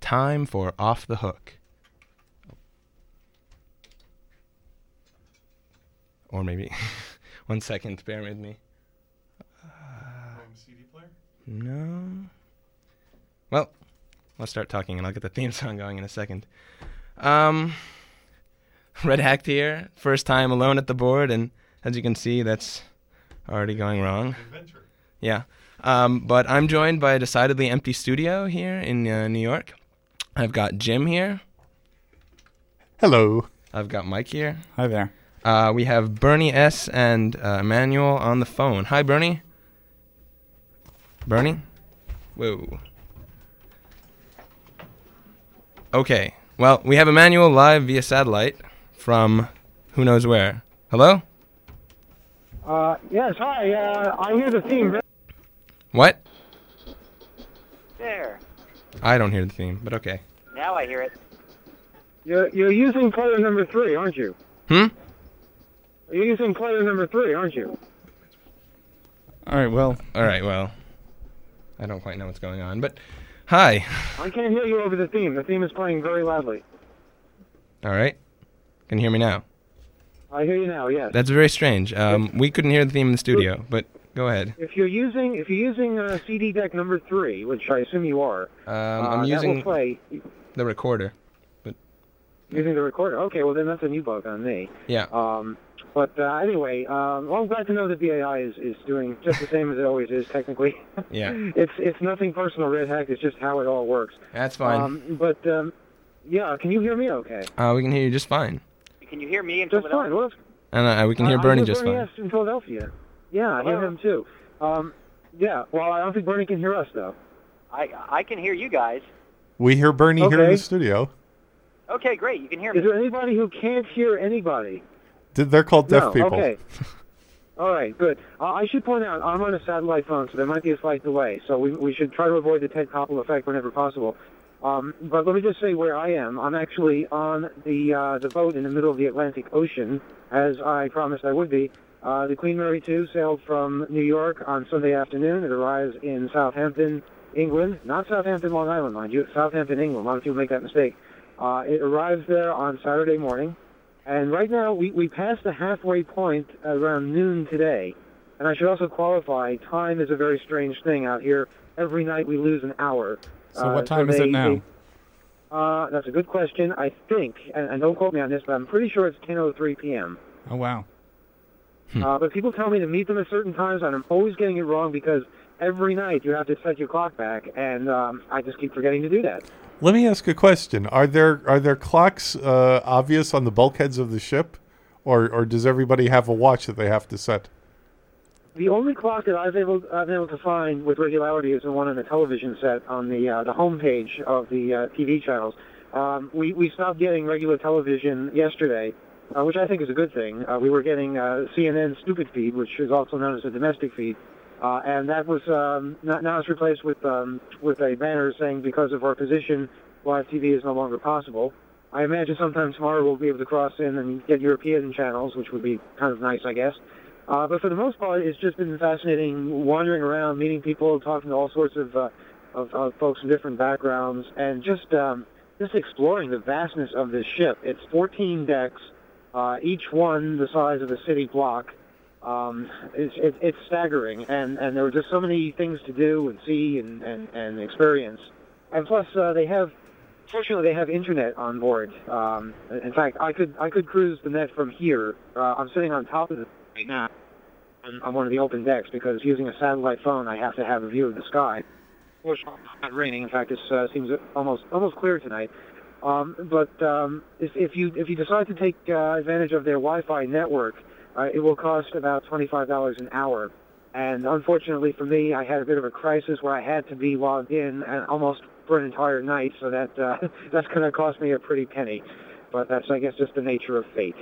time for Off the Hook. Or maybe, 1 second, bear with me. CD player? No. Well, I'll start talking and I'll get the theme song going in a second. Red Hacked here, first time alone at the board, and as you can see, that's already going wrong. Adventure. Yeah. But I'm joined by a decidedly empty studio here in New York. I've got Jim here. Hello. I've got Mike here. Hi there. We have Bernie S. and Emmanuel on the phone. Hi, Bernie. Bernie? Whoa. Okay. Well, we have Emmanuel live via satellite from who knows where. Hello? Yes, hi. I hear the theme. What? There. I don't hear the theme, but okay. Now I hear it. You're using player number 3, aren't you? Hmm? You're using player number 3, aren't you? All right, well, I don't quite know what's going on, but hi. I can't hear you over the theme. The theme is playing very loudly. All right. Can you hear me now? I hear you now, yes. That's very strange. We couldn't hear the theme in the studio, but go ahead. If you're using CD deck number 3, which I assume you are, I'm that using will play the recorder. using the recorder. Okay, well then that's a new bug on me. Yeah. But anyway, well, I'm glad to know that the AI is doing just the same as it always is, technically. Yeah. It's nothing personal, Red Hack. It's just how it all works. That's fine. Yeah, can you hear me okay? We can hear you just fine. Can you hear me in Just Philadelphia? fine. Well, And we can hear Bernie just Bernie fine. S. in Philadelphia. Yeah, I hear him too. Yeah, well, I don't think Bernie can hear us, though. I can hear you guys. We hear Bernie here in Okay. the studio. Okay, great. You can hear me. Is there anybody who can't hear anybody? They're called deaf No, people. okay. All right, good. I should point out, I'm on a satellite phone, so there might be a slight delay. So we should try to avoid the Ted Koppel effect whenever possible. But let me just say where I am. I'm actually on the boat in the middle of the Atlantic Ocean, as I promised I would be. The Queen Mary 2 sailed from New York on Sunday afternoon. It arrives in Southampton, England. Not Southampton, Long Island, mind you. Southampton, England. A lot of people make that mistake. It arrives there on Saturday morning. And right now, we passed the halfway point around noon today. And I should also qualify, time is a very strange thing out here. Every night we lose an hour. So what time is it now? That's a good question. I think, and don't quote me on this, but I'm pretty sure it's 10:03 p.m. Oh, wow. But people tell me to meet them at certain times, and I'm always getting it wrong because every night you have to set your clock back, and I just keep forgetting to do that. Let me ask a question. Are there clocks obvious on the bulkheads of the ship, or does everybody have a watch that they have to set? The only clock that I've been able to find with regularity is the one on the television set on the home page of the TV channels. We stopped getting regular television yesterday, which I think is a good thing. We were getting CNN Stupid Feed, which is also known as a domestic feed, and that was now it's replaced with a banner saying because of our position, live TV is no longer possible. I imagine sometime tomorrow we'll be able to cross in and get European channels, which would be kind of nice, I guess. But for the most part, it's just been fascinating wandering around, meeting people, talking to all sorts of folks from different backgrounds, and just exploring the vastness of this ship. It's 14 decks, each one the size of a city block. It's staggering, and there are just so many things to do and see and experience. And plus, fortunately, they have internet on board. In fact, I could cruise the net from here. I'm sitting on top of it right now on one of the open decks because using a satellite phone, I have to have a view of the sky. Fortunately, it's not raining. In fact, it seems almost clear tonight. But if you decide to take advantage of their Wi-Fi network, it will cost about $25 an hour. And unfortunately for me, I had a bit of a crisis where I had to be logged in and almost for an entire night, so that's going to cost me a pretty penny. But that's, I guess, just the nature of fate.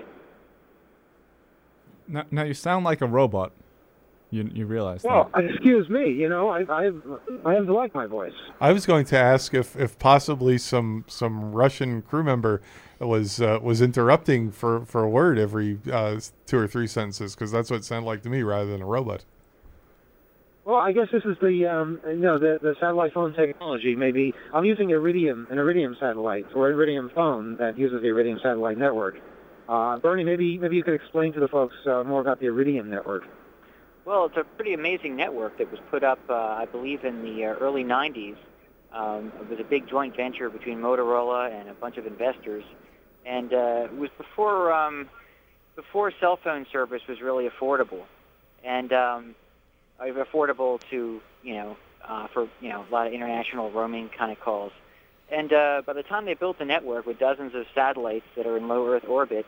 Now you sound like a robot. You realize well, that? Excuse me. You know, I have to like my voice. I was going to ask if possibly some Russian crew member was interrupting for a word every 2 or 3 sentences, because that's what it sounded like to me rather than a robot. Well, I guess this is the satellite phone technology. Maybe I'm using an Iridium satellite or Iridium phone that uses the Iridium satellite network. Bernie, maybe you could explain to the folks more about the Iridium network. Well, it's a pretty amazing network that was put up, I believe, in the early 90s. It was a big joint venture between Motorola and a bunch of investors, and it was before cell phone service was really affordable, and affordable to for a lot of international roaming kind of calls. And by the time they built the network with dozens of satellites that are in low Earth orbit,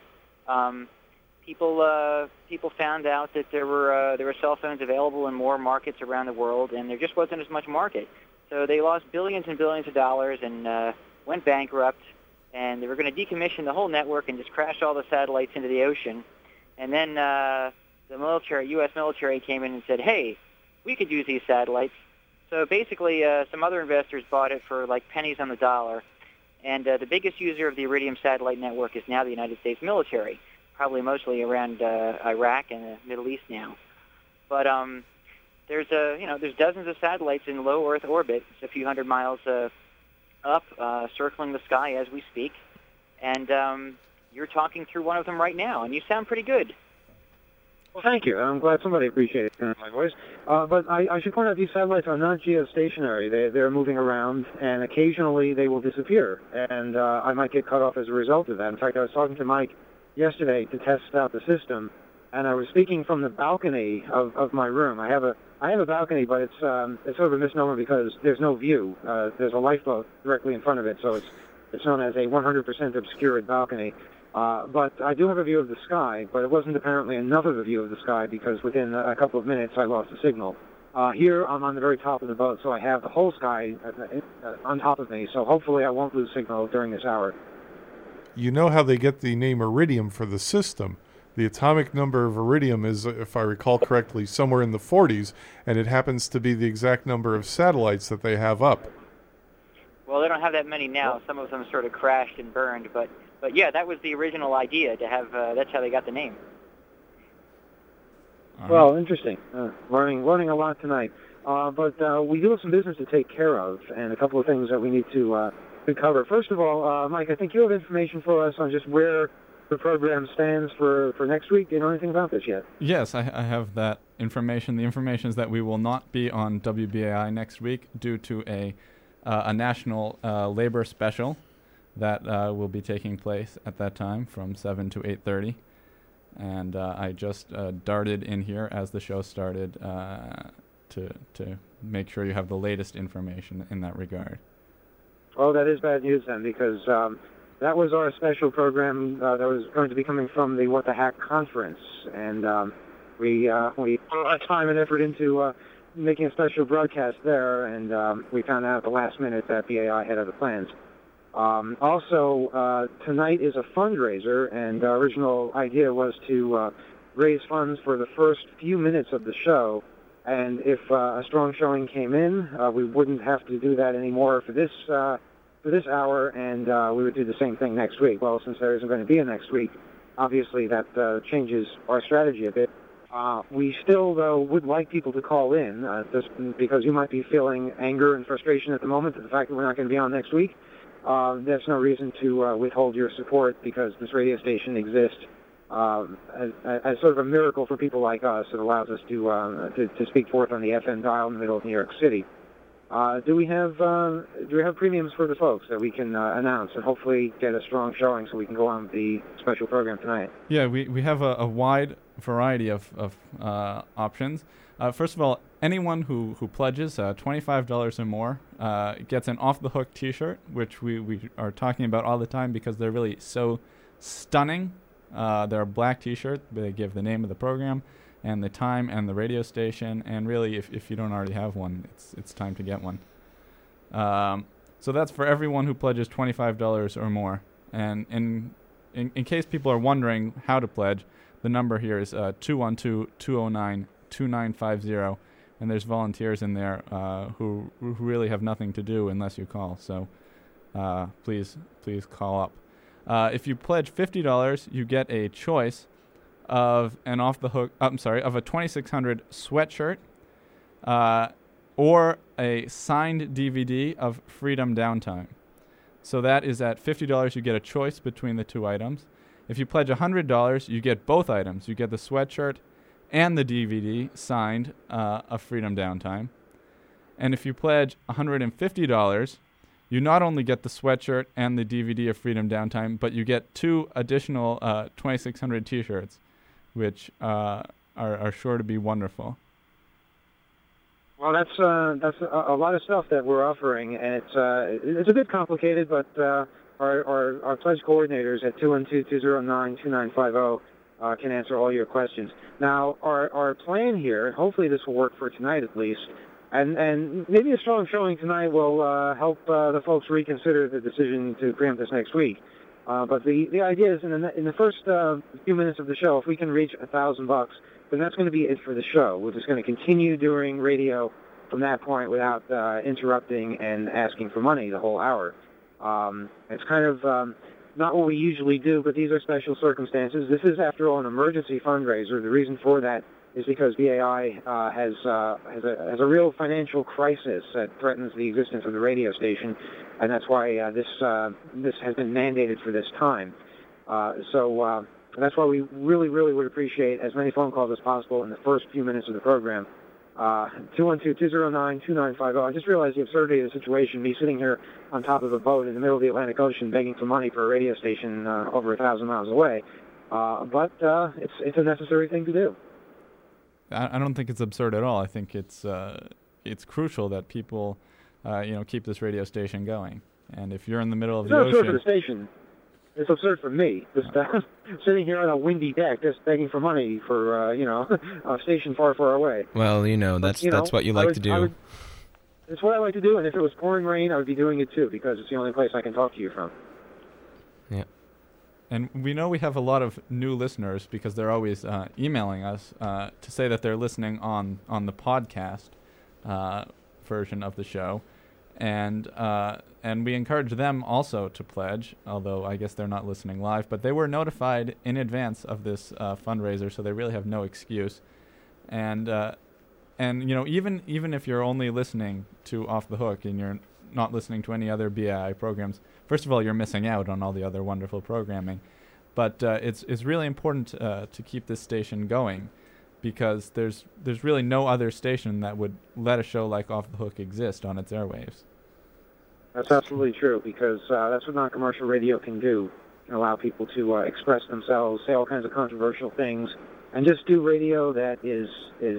people found out that there were cell phones available in more markets around the world, and there just wasn't as much market. So they lost billions and billions of dollars and went bankrupt, and they were going to decommission the whole network and just crash all the satellites into the ocean. And then the U.S. military came in and said, hey, we could use these satellites. So basically, some other investors bought it for like pennies on the dollar, and the biggest user of the Iridium satellite network is now the United States military, probably mostly around Iraq and the Middle East now. But there's dozens of satellites in low Earth orbit, it's a few hundred miles up, circling the sky as we speak, and you're talking through one of them right now, and you sound pretty good. Well, thank you. I'm glad somebody appreciated my voice. But I should point out these satellites are not geostationary. They're moving around, and occasionally they will disappear, and I might get cut off as a result of that. In fact, I was talking to Mike yesterday to test out the system, and I was speaking from the balcony of my room. I have a balcony, but it's sort of a misnomer because there's no view. There's a lifeboat directly in front of it, so it's known as a 100% obscured balcony. But I do have a view of the sky, but it wasn't apparently enough of a view of the sky because within a couple of minutes I lost the signal. Here I'm on the very top of the boat, so I have the whole sky on top of me, so hopefully I won't lose signal during this hour. You know how they get the name Iridium for the system. The atomic number of Iridium is, if I recall correctly, somewhere in the 40s, and it happens to be the exact number of satellites that they have up. Well, they don't have that many now. Some of them sort of crashed and burned, but yeah, that was the original idea to have. That's how they got the name. Well, interesting. Learning a lot tonight. But we do have some business to take care of, and a couple of things that we need to cover. First of all, Mike, I think you have information for us on just where the program stands for next week. Do you know anything about this yet? Yes, I have that information. The information is that we will not be on WBAI next week due to a national labor special that will be taking place at that time from 7 to 8:30. And I just darted in here as the show started to make sure you have the latest information in that regard. Oh, that is bad news then, because that was our special program that was going to be coming from the What the Hack conference, and we put a lot of time and effort into making a special broadcast there, and we found out at the last minute that BAI had other plans. Also, tonight is a fundraiser, and our original idea was to raise funds for the first few minutes of the show, and if a strong showing came in, we wouldn't have to do that anymore for this hour, and we would do the same thing next week. Well, since there isn't going to be a next week, obviously that changes our strategy a bit. We still, though, would like people to call in, just because you might be feeling anger and frustration at the moment at the fact that we're not going to be on next week. There's no reason to withhold your support because this radio station exists as sort of a miracle for people like us. It allows us to speak forth on the FM dial in the middle of New York City. Do we have premiums for the folks that we can announce and hopefully get a strong showing so we can go on with the special program tonight? Yeah, we have a wide variety of options. First of all, anyone who pledges $25 or more gets an Off the Hook T-shirt, which we are talking about all the time because they're really so stunning. They're a black T-shirt. They give the name of the program and the time and the radio station. And really, if you don't already have one, it's time to get one. So that's for everyone who pledges $25 or more. And in case people are wondering how to pledge, the number here is 212-209-2950. And there's volunteers in there who really have nothing to do unless you call. So please call up. If you pledge $50, you get a choice of an of a 2600 sweatshirt, or a signed DVD of Freedom Downtime. So that is at $50, you get a choice between the two items. If you pledge $100, you get both items. You get the sweatshirt and the DVD signed of Freedom Downtime. And if you pledge $150, you not only get the sweatshirt and the DVD of Freedom Downtime, but you get 2 additional 2600 T-shirts, which are sure to be wonderful. Well, that's a lot of stuff that we're offering, and it's a bit complicated, but our pledge coordinators at 212-209-2950 can answer all your questions. Now, our plan here, hopefully this will work for tonight at least, and maybe a strong showing tonight will help the folks reconsider the decision to preempt this next week. But the idea is in the first few minutes of the show, if we can reach $1,000, then that's going to be it for the show. We're just going to continue doing radio from that point without interrupting and asking for money the whole hour. It's kind of not what we usually do, but these are special circumstances. This is, after all, an emergency fundraiser. The reason for that is because BAI has a real financial crisis that threatens the existence of the radio station, and that's why this has been mandated for this time. So that's why we really, really would appreciate as many phone calls as possible in the first few minutes of the program. 212-209-2950. I just realized the absurdity of the situation, me sitting here on top of a boat in the middle of the Atlantic Ocean begging for money for a radio station over 1,000 miles away. But it's a necessary thing to do. I don't think it's absurd at all. I think it's crucial that people keep this radio station going. And if you're in the middle of the ocean... It's not absurd for the station. It's absurd for me, just sitting here on a windy deck, just begging for money for a station far, far away. Well, that's what you like to do. It's what I like to do, and if it was pouring rain, I would be doing it too, because it's the only place I can talk to you from. Yeah. And we know we have a lot of new listeners because they're always emailing us to say that they're listening on the podcast version of the show. And we encourage them also to pledge, although I guess they're not listening live. But they were notified in advance of this fundraiser, so they really have no excuse. And even if you're only listening to Off the Hook and you're not listening to any other BAI programs, first of all, you're missing out on all the other wonderful programming. But it's really important to keep this station going, because there's really no other station that would let a show like Off the Hook exist on its airwaves. That's absolutely true, because that's what non-commercial radio can do. It can allow people to express themselves, say all kinds of controversial things, and just do radio that is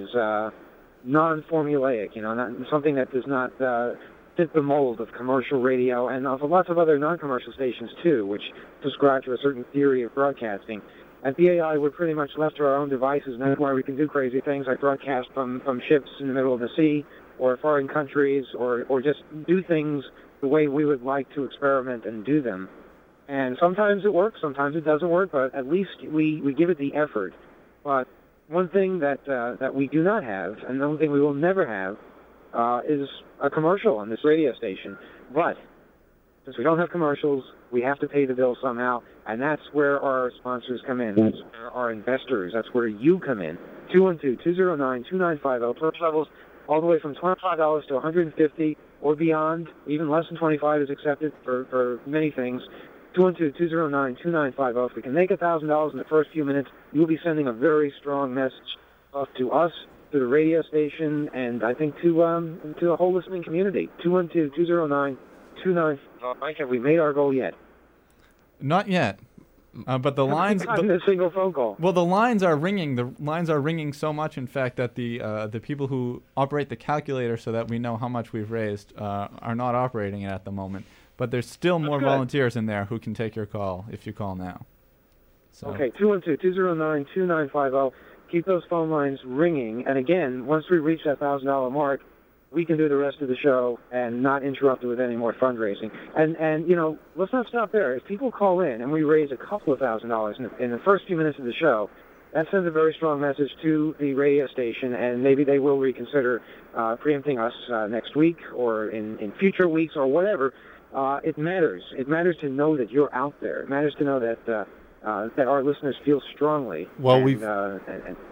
non-formulaic, not something that does not fit the mold of commercial radio and of lots of other non-commercial stations too, which subscribe to a certain theory of broadcasting. At BAI, we're pretty much left to our own devices, and that's why we can do crazy things like broadcast from ships in the middle of the sea or foreign countries, or just do things the way we would like to experiment and do them. And sometimes it works, sometimes it doesn't work, but at least we give it the effort. But one thing that we do not have, and the one thing we will never have, is a commercial on this radio station. But since we don't have commercials, we have to pay the bill somehow, and that's where our sponsors come in. That's where our investors, that's where you come in. 212-209-2950. Pledge levels all the way from $25 to $150 or beyond. Even less than $25 is accepted for many things. 212-209-2950. If we can make $1,000 in the first few minutes, you'll be sending a very strong message to us, to the radio station, and I think to the whole listening community. 212-209-2950. Have we made our goal yet? Not yet. But the lines. A single phone call. Well, the lines are ringing. The lines are ringing so much, in fact, that the people who operate the calculator so that we know how much we've raised are not operating it at the moment. But there's still more volunteers in there who can take your call if you call now. So. Okay, 212-209-2950. Keep those phone lines ringing. And again, once we reach that $1,000 mark, we can do the rest of the show and not interrupt it with any more fundraising. And let's not stop there. If people call in and we raise a couple of $1,000 in the first few minutes of the show, that sends a very strong message to the radio station, and maybe they will reconsider preempting us next week or in future weeks or whatever. It matters. It matters to know that you're out there. It matters to know that our listeners feel strongly. Well,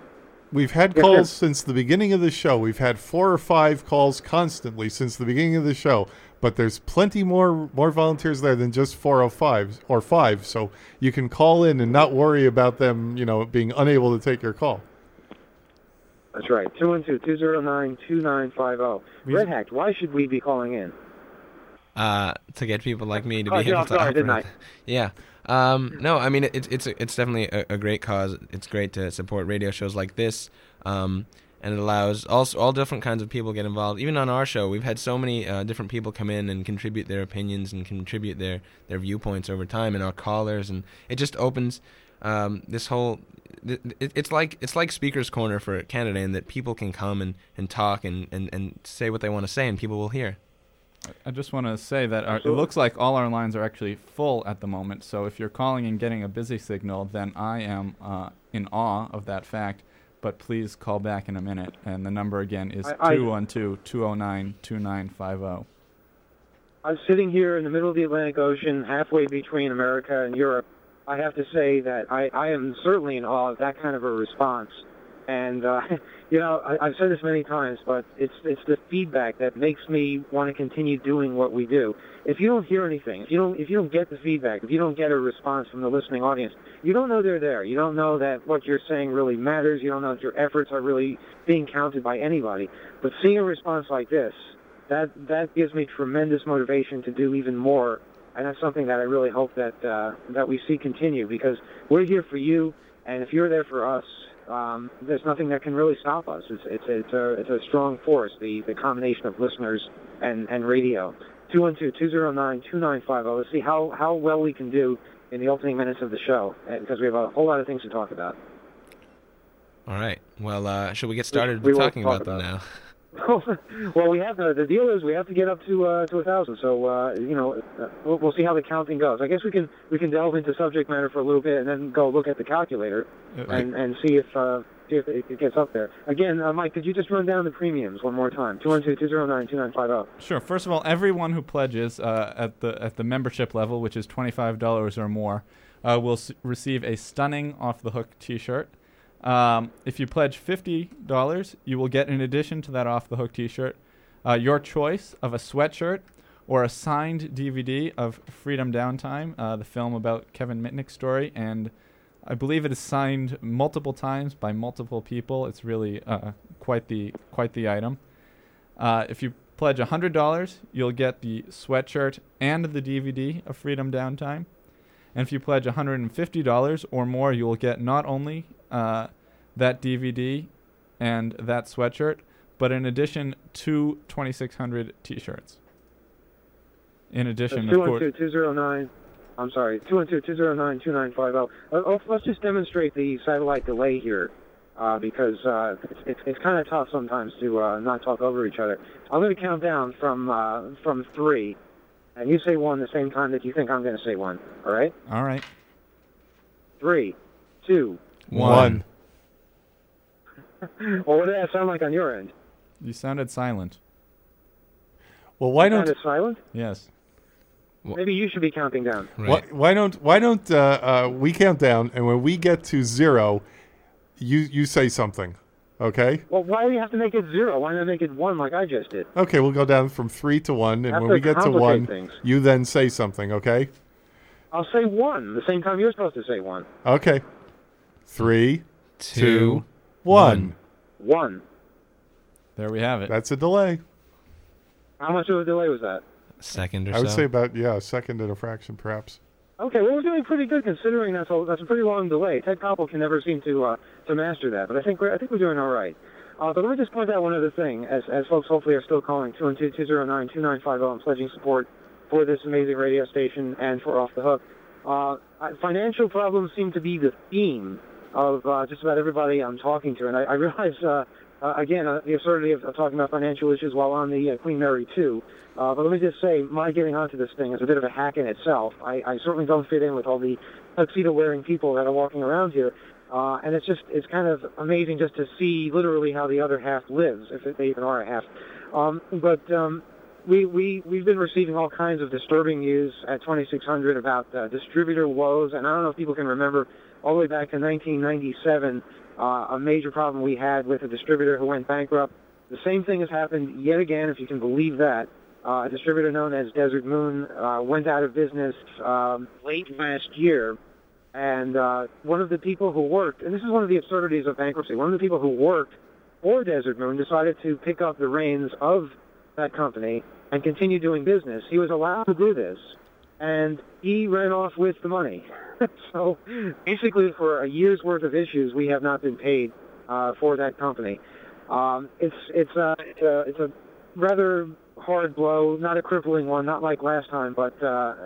We've had Yes, calls sir. since the beginning of the show. We've had 4 or 5 calls constantly since the beginning of the show. But there's plenty more volunteers there than just 405 or 5. So you can call in and not worry about them, being unable to take your call. That's right. 212-209-2950. Red Hack, why should we be calling in? To get people like me to Oh, be yeah, able to sorry, didn't operate. Yeah. No, I mean it's definitely a great cause. It's great to support radio shows like this, and it allows all different kinds of people get involved. Even on our show, we've had so many different people come in and contribute their opinions and contribute their viewpoints over time, and our callers, and it just opens this whole. It's like Speaker's Corner for Canada, in that people can come and talk and say what they want to say, and people will hear. I just want to say that it looks like all our lines are actually full at the moment. So if you're calling and getting a busy signal, then I am in awe of that fact. But please call back in a minute. And the number again is 212-209-2950. I'm sitting here in the middle of the Atlantic Ocean, halfway between America and Europe. I have to say that I am certainly in awe of that kind of a response. And, I've said this many times, but it's the feedback that makes me want to continue doing what we do. If you don't hear anything, if you don't get the feedback, if you don't get a response from the listening audience, you don't know they're there. You don't know that what you're saying really matters. You don't know that your efforts are really being counted by anybody. But seeing a response like this, that gives me tremendous motivation to do even more. And that's something that I really hope that we see continue, because we're here for you, and if you're there for us, there's nothing that can really stop us. It's a strong force, the combination of listeners and radio. 212-209-2950. Let's see how well we can do in the opening minutes of the show, because we have a whole lot of things to talk about. All right. Well, should we get started We will talking talk about them about now? Well, we have the deal is we have to get up to 1,000. So we'll see how the counting goes. I guess we can delve into subject matter for a little bit and then go look at the calculator and see if it gets up there. Again, Mike, could you just run down the premiums one more time? 212-209-2950. Sure. First of all, everyone who pledges at the membership level, which is $25 or more, will receive a stunning Off the Hook T-shirt. If you pledge $50, you will get, in addition to that Off the Hook T-shirt, your choice of a sweatshirt or a signed DVD of Freedom Downtime, the film about Kevin Mitnick's story, and I believe it is signed multiple times by multiple people. It's really quite the item. If you pledge $100, you'll get the sweatshirt and the DVD of Freedom Downtime. And if you pledge $150 or more, you will get not only that DVD and that sweatshirt, but in addition, 2 2600 T-shirts. In addition, of course. 212-209-2950. Let's just demonstrate the satellite delay here, because it's kind of tough sometimes to not talk over each other. I'm going to count down from 3, and you say 1 the same time that you think I'm going to say 1. All right? All right. 3, 2, 1. Well, what did that sound like on your end? You sounded silent. Well, why don't Sounded silent? Yes. Maybe you should be counting down. Right. why don't we count down, and when we get to 0, you say something, okay? Well, why do you have to make it 0? Why not make it 1 like I just did? Okay, we'll go down from 3 to 1, and Have when to we get to complicate 1, things. you then say something, okay? I'll say 1 the same time you're supposed to say 1. Okay. 3, 2, 2, 1. 1. There we have it. That's a delay. How much of a delay was that? second or I would so. say about a second and a fraction, perhaps. Okay, well, we're doing pretty good considering that's a pretty long delay. Ted Koppel can never seem to master that, but I think we're doing all right. But let me just point out one other thing, as folks hopefully are still calling 212-209-2950 and pledging support for this amazing radio station and for Off the Hook. Financial problems seem to be the theme of just about everybody I'm talking to, and I realize, again, the absurdity of talking about financial issues while on the Queen Mary 2. But let me just say, my getting onto this thing is a bit of a hack in itself. I certainly don't fit in with all the tuxedo-wearing people that are walking around here. And it's kind of amazing just to see literally how the other half lives, if they even are a half. We've been receiving all kinds of disturbing news at 2600 about distributor woes, and I don't know if people can remember all the way back to 1997 a major problem we had with a distributor who went bankrupt. The same thing has happened yet again, if you can believe that. A distributor known as Desert Moon went out of business late last year, and one of the people who worked, and this is one of the absurdities of bankruptcy, one of the people who worked for Desert Moon decided to pick up the reins of that company and continue doing business. He was allowed to do this, and he ran off with the money. So basically, for a year's worth of issues, we have not been paid for that company. It's a rather hard blow, not a crippling one, not like last time, but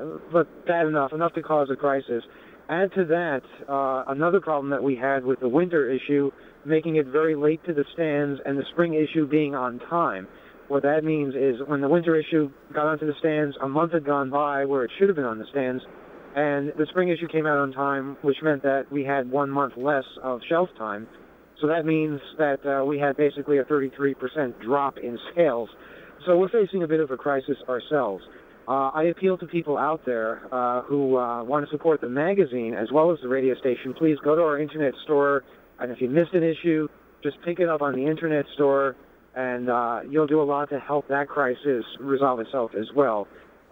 bad enough to cause a crisis. Add to that another problem that we had with the winter issue, making it very late to the stands, and the spring issue being on time. What that means is when the winter issue got onto the stands, a month had gone by where it should have been on the stands, and the spring issue came out on time, which meant that we had 1 month less of shelf time. So that means that we had basically a 33% drop in sales. So we're facing a bit of a crisis ourselves. I appeal to people out there who want to support the magazine as well as the radio station. Please go to our internet store, and if you missed an issue, just pick it up on the internet store, and you'll do a lot to help that crisis resolve itself as well.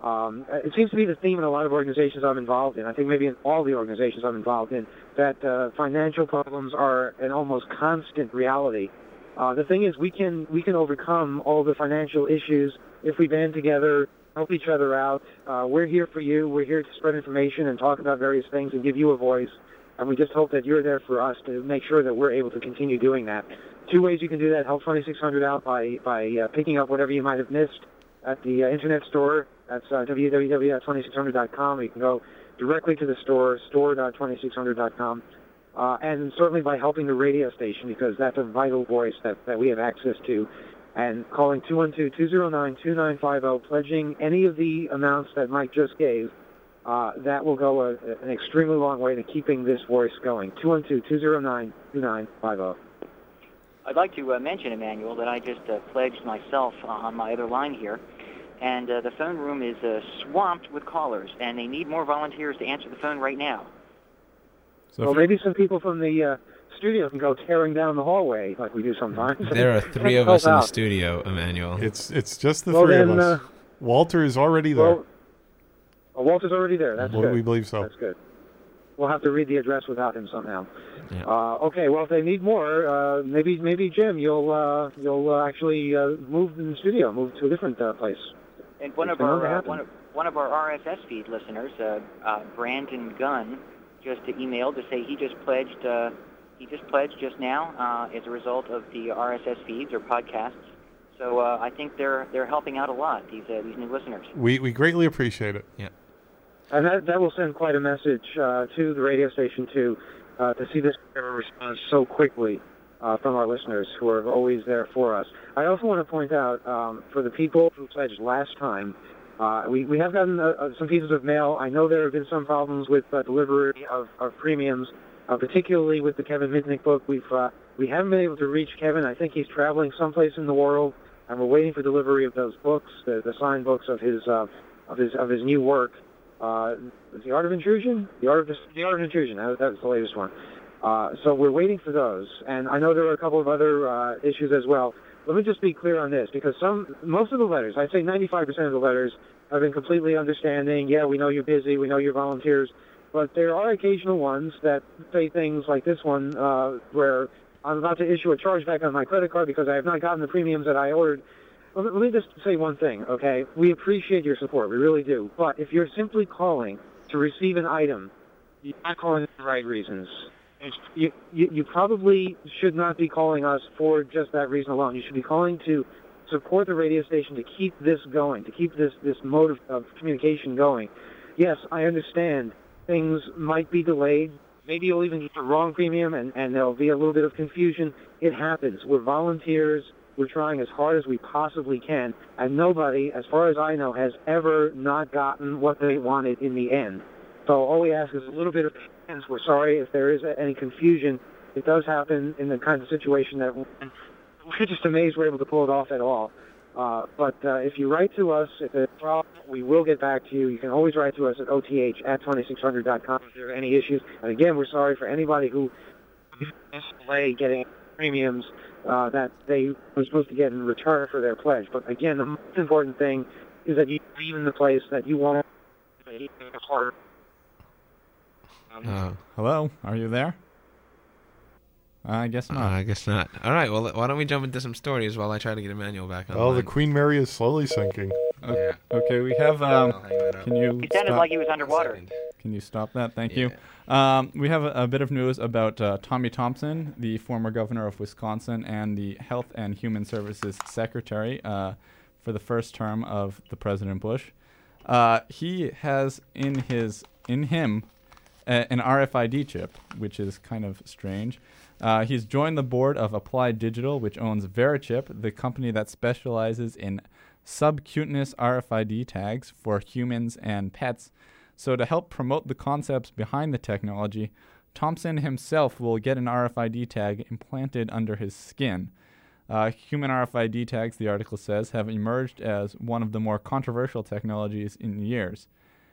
It seems to be the theme in a lot of organizations I'm involved in. I think maybe in all the organizations I'm involved in, that financial problems are an almost constant reality. The thing is, we can overcome all the financial issues if we band together, help each other out. We're here for you. We're here to spread information and talk about various things and give you a voice. And we just hope that you're there for us to make sure that we're able to continue doing that. 2 ways you can do that. Help 2600 out by picking up whatever you might have missed at the internet store. That's www.2600.com. You can go directly to the store, store.2600.com. And certainly by helping the radio station, because that's a vital voice that we have access to. And calling 212-209-2950, pledging any of the amounts that Mike just gave, that will go an extremely long way to keeping this voice going. 212-209-2950. I'd like to mention, Emmanuel, that I just pledged myself on my other line here. And the phone room is swamped with callers, and they need more volunteers to answer the phone right now. So well, maybe some people from the studio can go tearing down the hallway like we do sometimes. There are 3 of us in the studio, Emmanuel. It's just the 3 of us. Walter is already there. Well, Walter's already there. That's good. We believe so. That's good. We'll have to read the address without him somehow. Yeah. Okay. Well, if they need more, maybe Jim, you'll actually move in the studio, move to a different place. And one of our RSS feed listeners, Brandon Gunn, just emailed to say he just pledged just now as a result of the RSS feeds or podcasts. So I think they're helping out a lot, these new listeners. We greatly appreciate it. Yeah. And that will send quite a message to the radio station to see this kind of response so quickly from our listeners who are always there for us. I also want to point out for the people who pledged last time, we have gotten some pieces of mail. I know there have been some problems with delivery of premiums, particularly with the Kevin Mitnick book. We haven't been able to reach Kevin. I think he's traveling someplace in the world, and we're waiting for delivery of those books, the signed books of his new work. The Art of Intrusion? The Art of Intrusion. That was the latest one. So we're waiting for those. And I know there are a couple of other issues as well. Let me just be clear on this, because most of the letters, I'd say 95% of the letters, have been completely understanding. Yeah, we know you're busy. We know you're volunteers. But there are occasional ones that say things like this one, where I'm about to issue a chargeback on my credit card because I have not gotten the premiums that I ordered. Let me just say one thing, okay? We appreciate your support. We really do. But if you're simply calling to receive an item, you're not calling for the right reasons. You probably should not be calling us for just that reason alone. You should be calling to support the radio station, to keep this going, to keep this mode of communication going. Yes, I understand things might be delayed. Maybe you'll even get the wrong premium, and there'll be a little bit of confusion. It happens. We're volunteers. We're trying as hard as we possibly can, and nobody, as far as I know, has ever not gotten what they wanted in the end. So all we ask is a little bit of patience. We're sorry if there is any confusion. It does happen in the kind of situation that we're just amazed we're able to pull it off at all. But if you write to us, if there's a problem, we will get back to you. You can always write to us at oth@2600.com if there are any issues. And again, we're sorry for anybody who delay getting premiums that they were supposed to get in return for their pledge. But again, the most important thing is that you leave in the place that you want to make it hard. Hello, are you there? I guess not. I guess not. All right, well, why don't we jump into some stories while I try to get Emmanuel back on. Oh, the Queen Mary is slowly sinking. Okay, okay, we have. Can you? He sounded like he was underwater. Can you stop that? Thank you. We have a bit of news about Tommy Thompson, the former governor of Wisconsin and the Health and Human Services Secretary for the first term of the President Bush. He has in him an RFID chip, which is kind of strange. He's joined the board of Applied Digital, which owns Verichip, the company that specializes in subcutaneous RFID tags for humans and pets. So to help promote the concepts behind the technology, Thompson himself will get an RFID tag implanted under his skin. Human RFID tags, the article says, have emerged as one of the more controversial technologies in years.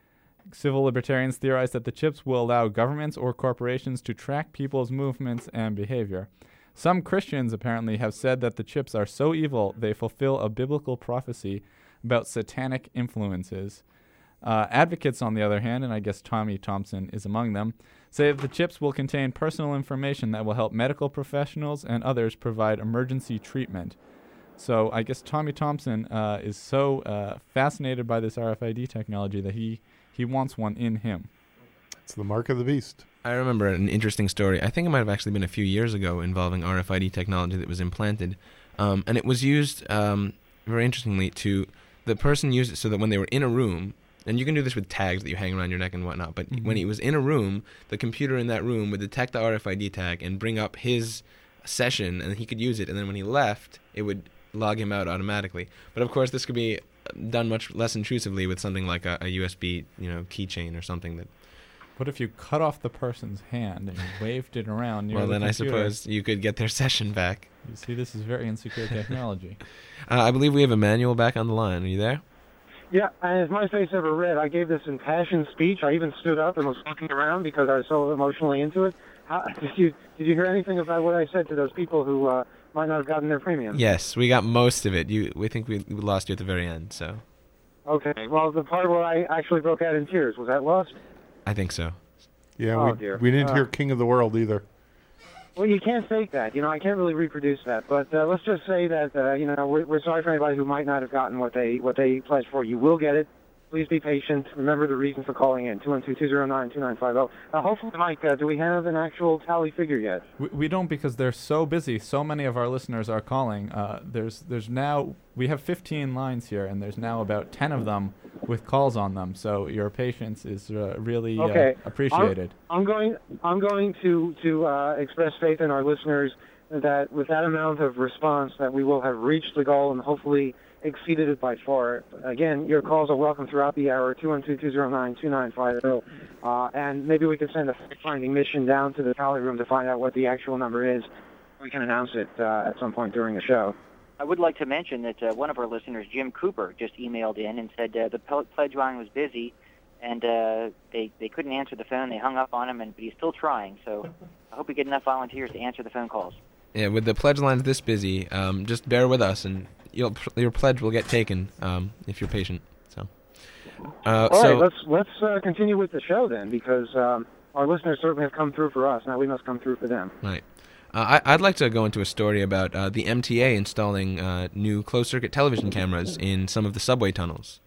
Civil libertarians theorize that the chips will allow governments or corporations to track people's movements and behavior. Some Christians apparently have said that the chips are so evil they fulfill a biblical prophecy about satanic influences. Advocates, on the other hand, and I guess Tommy Thompson is among them, say that the chips will contain personal information that will help medical professionals and others provide emergency treatment. So I guess Tommy Thompson is so fascinated by this RFID technology that he wants one in him. It's the mark of the beast. I remember an interesting story. I think it might have actually been a few years ago involving RFID technology that was implanted. And it was used, very interestingly, the person used it so that when they were in a room, and you can do this with tags that you hang around your neck and whatnot, but when he was in a room, the computer in that room would detect the RFID tag and bring up his session, and he could use it, and then when he left, it would log him out automatically. But of course, this could be done much less intrusively with something like a USB, keychain or something that. What if you cut off the person's hand and waved it around near well, the then computer? I suppose you could get their session back. You see, this is very insecure technology. I believe we have Emmanuel back on the line. Are you there? Yeah, and as my face ever read, I gave this impassioned speech. I even stood up and was looking around because I was so emotionally into it. Did you hear anything about what I said to those people who might not have gotten their premium? Yes, we got most of it. We think we lost you at the very end. So. Okay. Well, the part where I actually broke out in tears, was that lost? I think so. Yeah, we didn't hear King of the World either. Well, you can't fake that. I can't really reproduce that. But let's just say that, we're sorry for anybody who might not have gotten what they pledged for. You will get it. Please be patient. Remember the reason for calling in, 212-209-2950. Hopefully, Mike, do we have an actual tally figure yet? We don't, because they're so busy. So many of our listeners are calling. There's now, we have 15 lines here, and there's now about 10 of them with calls on them. So your patience is really appreciated. I'm going to express faith in our listeners that with that amount of response that we will have reached the goal and hopefully exceeded it by far. Again, your calls are welcome throughout the hour, 212-209-2950. And maybe we could send a fact-finding mission down to the tally room to find out what the actual number is. We can announce it at some point during the show. I would like to mention that one of our listeners, Jim Cooper, just emailed in and said the pledge line was busy, and they couldn't answer the phone. They hung up on him, but he's still trying. So I hope we get enough volunteers to answer the phone calls. Yeah, with the pledge lines this busy, just bear with us, and your pledge will get taken if you're patient. So, all right, let's continue with the show then, because our listeners certainly have come through for us. Now we must come through for them. Right. I'd like to go into a story about the MTA installing new closed-circuit television cameras in some of the subway tunnels.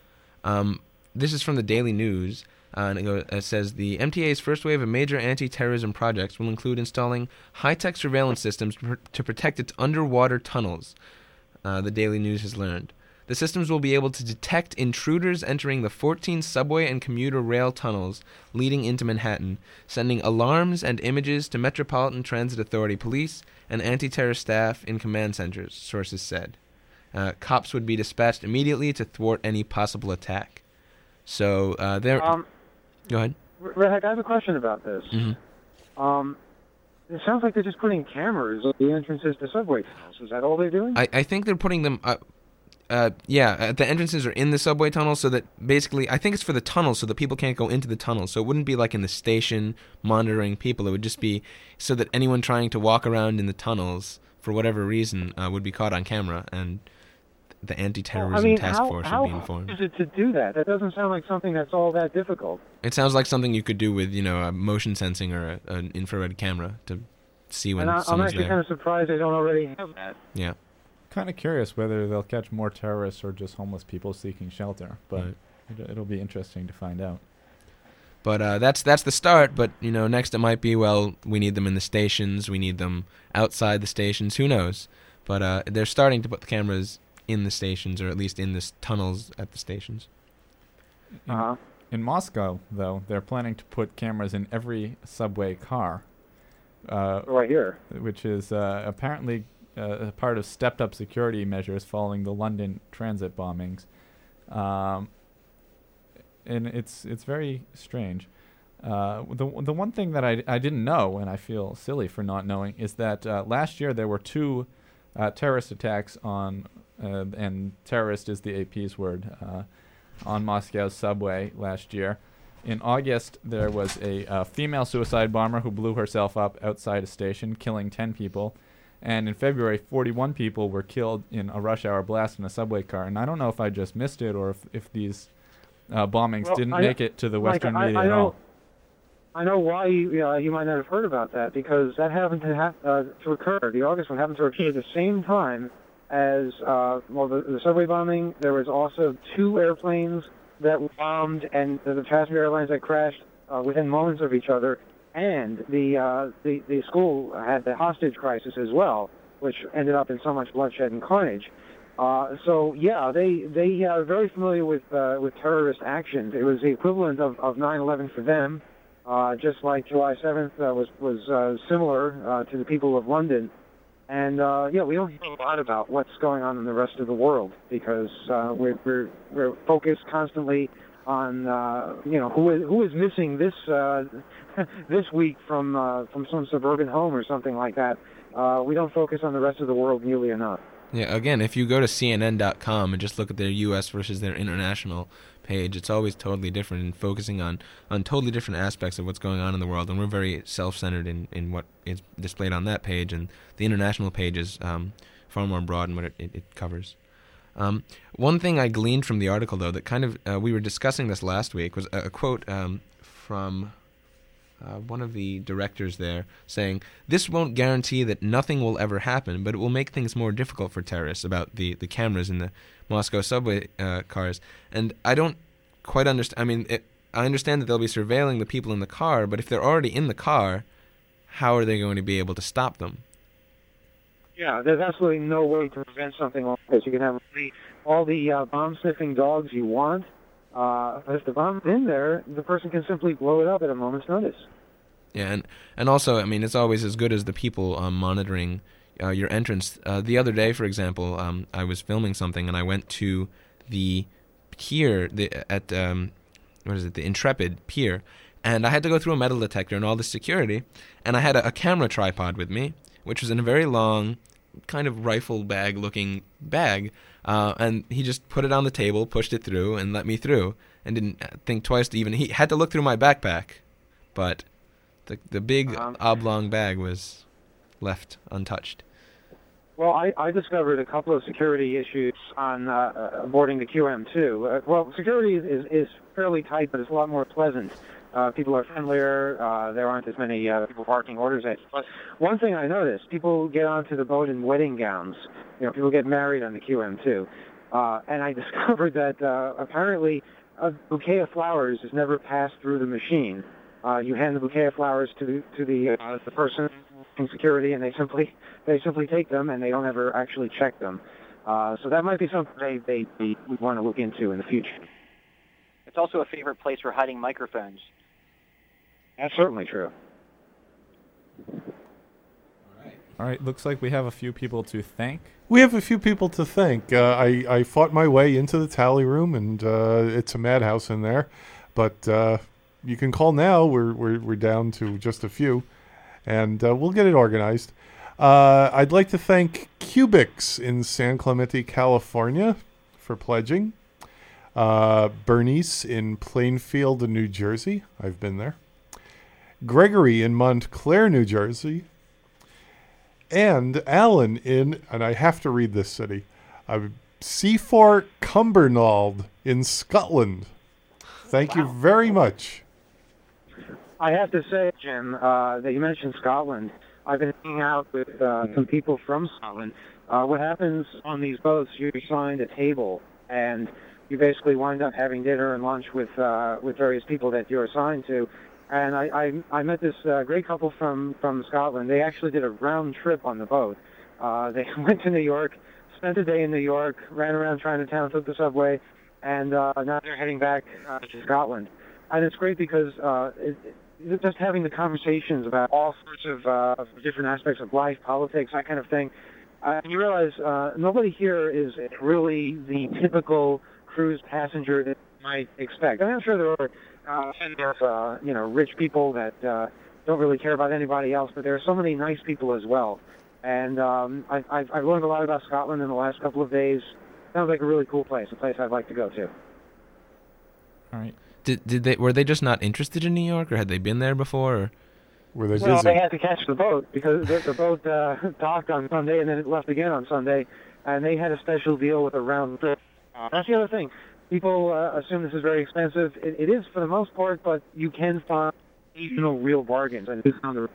This is from the Daily News. And it says the MTA's first wave of major anti-terrorism projects will include installing high-tech surveillance systems to protect its underwater tunnels, the Daily News has learned. The systems will be able to detect intruders entering the 14 subway and commuter rail tunnels leading into Manhattan, sending alarms and images to Metropolitan Transit Authority police and anti-terror staff in command centers, sources said. Cops would be dispatched immediately to thwart any possible attack. So, go ahead. Redheck, I have a question about this. Mm-hmm. It sounds like they're just putting cameras at the entrances to subway tunnels. Is that all they're doing? I think they're putting them the entrances are in the subway tunnel, so that basically, I think it's for the tunnel, so that people can't go into the tunnel. So it wouldn't be like in the station monitoring people. It would just be so that anyone trying to walk around in the tunnels for whatever reason would be caught on camera, and the anti-terrorism task force would be informed. How hard is it to do that? That doesn't sound like something that's all that difficult. It sounds like something you could do with, a motion sensing or an infrared camera to see when someone's there. I'm actually kind of surprised they don't already have that. Yeah. Kind of curious whether they'll catch more terrorists or just homeless people seeking shelter, but it'll be interesting to find out. But that's the start. But next it might be, well, we need them in the stations, we need them outside the stations. Who knows? But they're starting to put the cameras in the stations, or at least in the tunnels at the stations. In Moscow, though, they're planning to put cameras in every subway car. Right here. Which is apparently a part of stepped-up security measures following the London transit bombings, and it's very strange. The one thing that I didn't know, and I feel silly for not knowing, is that last year there were 2 terrorist attacks on, and terrorist is the AP's word, on Moscow's subway last year. In August, there was a female suicide bomber who blew herself up outside a station, killing 10 people. And in February, 41 people were killed in a rush hour blast in a subway car. And I don't know if I just missed it or if these bombings didn't make it to the Western media at all. I know why you might not have heard about that, because that happened to occur. The August one happened to occur at the same time as the subway bombing. There was also 2 airplanes that were bombed, and the passenger airlines that crashed within moments of each other. And the school had the hostage crisis as well, which ended up in so much bloodshed and carnage. So yeah, they are very familiar with terrorist actions. It was the equivalent of 9/11 for them, just like July 7th was similar to the people of London. And we don't hear a lot about what's going on in the rest of the world, because we're focused constantly on who is missing this this week from some suburban home or something like that. We don't focus on the rest of the world nearly enough. Yeah, again, if you go to CNN.com and just look at their U.S. versus their international page, it's always totally different and focusing on totally different aspects of what's going on in the world. And we're very self-centered in what is displayed on that page, and the international page is far more broad in what it covers. One thing I gleaned from the article, though, that kind of we were discussing this last week, was a quote from one of the directors there saying, "This won't guarantee that nothing will ever happen, but it will make things more difficult for terrorists," about the cameras in the Moscow subway cars. And I don't quite understand. I mean, I understand that they'll be surveilling the people in the car, but if they're already in the car, how are they going to be able to stop them? Yeah, there's absolutely no way to prevent something like this. You can have all the bomb-sniffing dogs you want. If the bomb's in there, the person can simply blow it up at a moment's notice. Yeah, and also, I mean, it's always as good as the people monitoring your entrance. The other day, for example, I was filming something, and I went to the pier at the Intrepid Pier, and I had to go through a metal detector and all the security, and I had a camera tripod with me, which was in a very long, kind of rifle bag-looking bag, and he just put it on the table, pushed it through, and let me through, and didn't think twice to even... He had to look through my backpack, but the big oblong bag was left untouched. Well, I discovered a couple of security issues on boarding the QM2. Security is fairly tight, but it's a lot more pleasant. People are friendlier. There aren't as many people barking orders at you. But one thing I noticed, people get onto the boat in wedding gowns. People get married on the QM2. And I discovered that apparently a bouquet of flowers is never passed through the machine. You hand the bouquet of flowers to the person in security, and they simply take them, and they don't ever actually check them. So that might be something they would want to look into in the future. It's also a favorite place for hiding microphones. That's certainly true. All right, looks like we have a few people to thank. We have a few people to thank. I fought my way into the tally room, and it's a madhouse in there. But you can call now. We're down to just a few, and we'll get it organized. I'd like to thank Cubics in San Clemente, California. for pledging. Bernice in Plainfield, New Jersey. I've been there. Gregory in Montclair, New Jersey. And Alan and I have to read this city, C4 Cumbernauld in Scotland. Thank you very much. I have to say, Jim, that you mentioned Scotland. I've been hanging out with some people from Scotland. What happens on these boats, you're assigned a table, and you basically wind up having dinner and lunch with various people that you're assigned to. And I met this great couple from Scotland. They actually did a round trip on the boat. They went to New York, spent a day in New York, ran around Chinatown, took the subway, and now they're heading back to Scotland. And it's great because just having the conversations about all sorts of different aspects of life, politics, that kind of thing, and you realize nobody here is really the typical cruise passenger that you might expect. I mean, I'm sure there are plenty of rich people that don't really care about anybody else, but there are so many nice people as well. And I've learned a lot about Scotland in the last couple of days. Sounds like a really cool place, a place I'd like to go to. All right. Were they just not interested in New York, or had they been there before? Or? Were they Well, busy? they had to catch the boat because the boat docked on Sunday and then it left again on Sunday, and they had a special deal with a round trip. That's the other thing. People assume this is very expensive. It is for the most part, but you can find occasional real bargains. And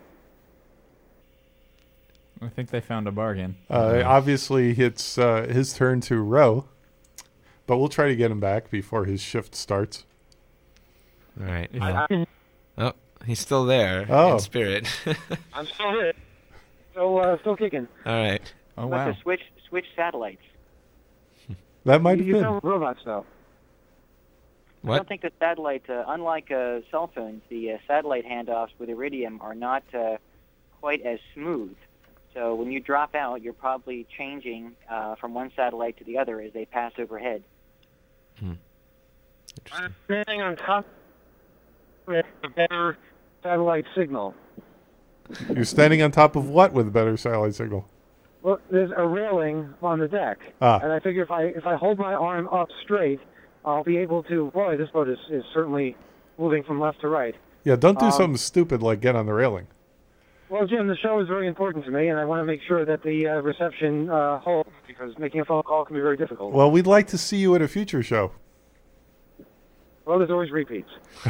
I think they found a bargain. Obviously, it's his turn to row, but we'll try to get him back before his shift starts. All right. Yeah. Oh, he's still there Oh. in spirit. I'm still here. Still kicking. All right. Oh, But wow. to switch satellites. That might have You been. sound robots, though. I What? don't think the satellite, unlike cell phones, the satellite handoffs with Iridium are not quite as smooth. So when you drop out, you're probably changing from one satellite to the other as they pass overhead. Interesting. I'm standing on top with a better satellite signal. You're standing on top of what with a better satellite signal? Well, there's a railing on the deck, and I figure if I hold my arm up straight, I'll be able to. Boy, this boat is certainly moving from left to right. Yeah, don't do something stupid like get on the railing. Well, Jim, the show is very important to me, and I want to make sure that the reception holds, because making a phone call can be very difficult. Well, we'd like to see you at a future show. Well, there's always repeats.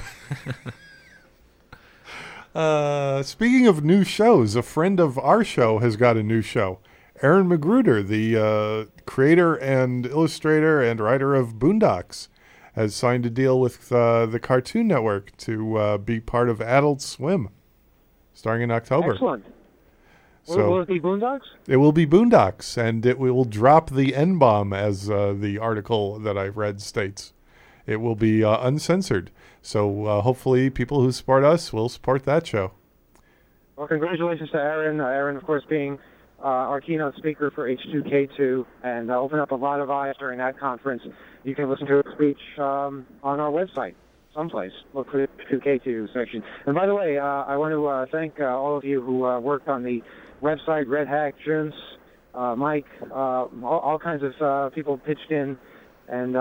Speaking of new shows, a friend of our show has got a new show. Aaron Magruder, the creator and illustrator and writer of Boondocks, has signed a deal with the Cartoon Network to be part of Adult Swim, starting in October. Excellent. So Will it be Boondocks? it will be Boondocks, and it will drop the N-bomb, as the article that I've read states. It will be uncensored. So hopefully people who support us will support that show. Well, congratulations to Aaron. Aaron, of course, being our keynote speaker for H2K2, and open up a lot of eyes during that conference. You can listen to his speech on our website, someplace. Look for the H2K2 section. And by the way, I want to thank all of you who worked on the website, Red Hack, Junes, Mike, all kinds of people pitched in and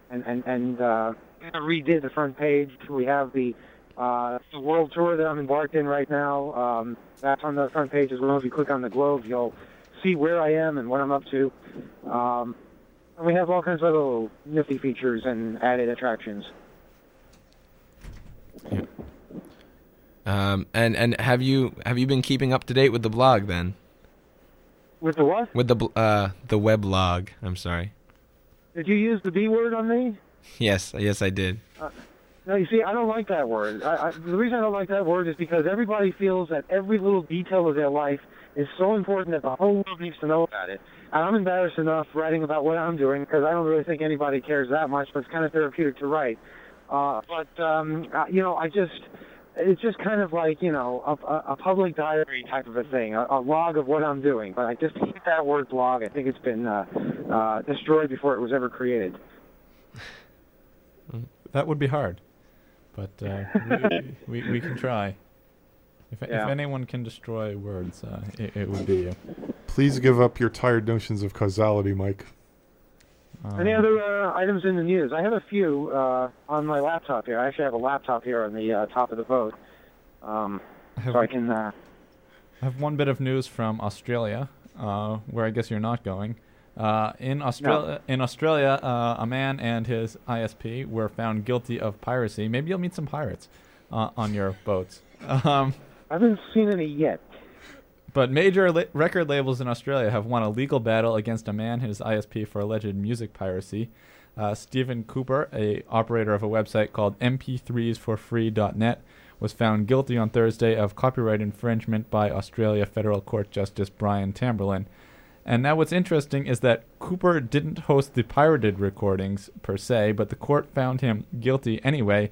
redid the front page. We have the world tour that I'm embarked in right now. That's on the front page as well. If you click on the globe, you'll see where I am and what I'm up to. And we have all kinds of little nifty features and added attractions. And have you been keeping up to date with the blog then? With the what? With the weblog. I'm sorry. Did you use the B word on me? Yes, I did. No, you see, I don't like that word. The reason I don't like that word is because everybody feels that every little detail of their life is so important that the whole world needs to know about it. And I'm embarrassed enough writing about what I'm doing because I don't really think anybody cares that much, but it's kind of therapeutic to write. It's just kind of like, a public diary type of a thing, a log of what I'm doing. But I just hate that word blog. I think it's been destroyed before it was ever created. That would be hard, but we can try. If anyone can destroy words, it would be you. Please give up your tired notions of causality, Mike. Any other items in the news? I have a few on my laptop here. I actually have a laptop here on the top of the boat, so I can. I have one bit of news from Australia, where I guess you're not going. In Australia, a man and his ISP were found guilty of piracy. Maybe you'll meet some pirates on your boats. I haven't seen any yet. But major record labels in Australia have won a legal battle against a man and his ISP for alleged music piracy. Stephen Cooper, a operator of a website called mp3sforfree.net, was found guilty on Thursday of copyright infringement by Australia Federal Court Justice Brian Tamberlin. And now what's interesting is that Cooper didn't host the pirated recordings per se, but the court found him guilty anyway